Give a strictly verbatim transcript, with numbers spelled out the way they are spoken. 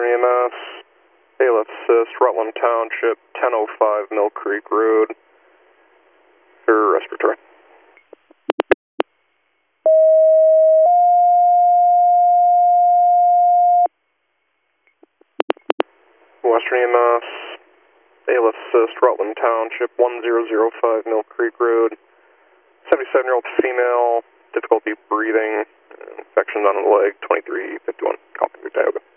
E M S. Hey, let's assist Rutland Township, ten oh five Mill Creek Road. For respiratory. Western E M S. Hey, let's assist Rutland Township, one zero zero five Mill Creek Road. seventy-seven-year-old female, difficulty breathing, infections on the leg, twenty-three fifty-one. Copy, Tioga.